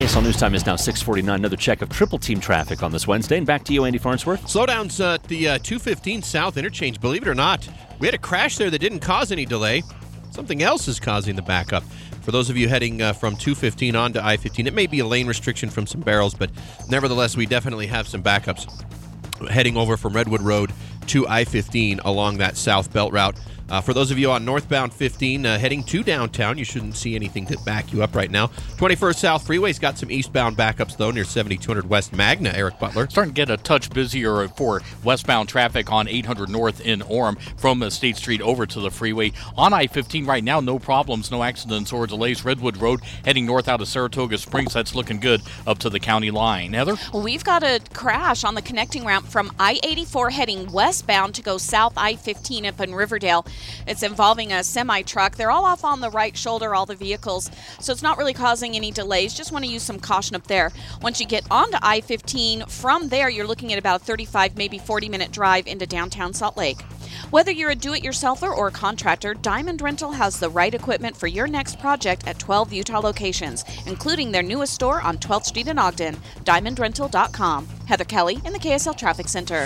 KSL News Time is now 6:49. Another check of triple team traffic on this Wednesday. And back to you, Andy Farnsworth. Slowdowns at the 215 South interchange. Believe it or not, we had a crash there that didn't cause any delay. Something else is causing the backup. For those of you heading from 215 on to I-15, it may be a lane restriction from some barrels, but nevertheless, we definitely have some backups heading over from Redwood Road to I-15 along that south belt route. For those of you on northbound 15 heading to downtown, you shouldn't see anything to back you up right now. 21st South Freeway's got some eastbound backups, though, near 7200 West Magna, Eric Butler. Starting to get a touch busier for westbound traffic on 800 North in Orem from State Street over to the freeway. On I-15 right now, no problems, no accidents or delays. Redwood Road heading north out of Saratoga Springs, that's looking good up to the county line. Heather? We've got a crash on the connecting ramp from I-84 heading westbound to go south I-15 up in Riverdale. It's involving a semi-truck. They're all off on the right shoulder, all the vehicles, so it's not really causing any delays. Just want to use some caution up there. Once you get onto I-15, from there you're looking at about a 35, maybe 40-minute drive into downtown Salt Lake. Whether you're a do-it-yourselfer or a contractor, Diamond Rental has the right equipment for your next project at 12 Utah locations, including their newest store on 12th Street in Ogden, diamondrental.com. Heather Kelly in the KSL Traffic Center.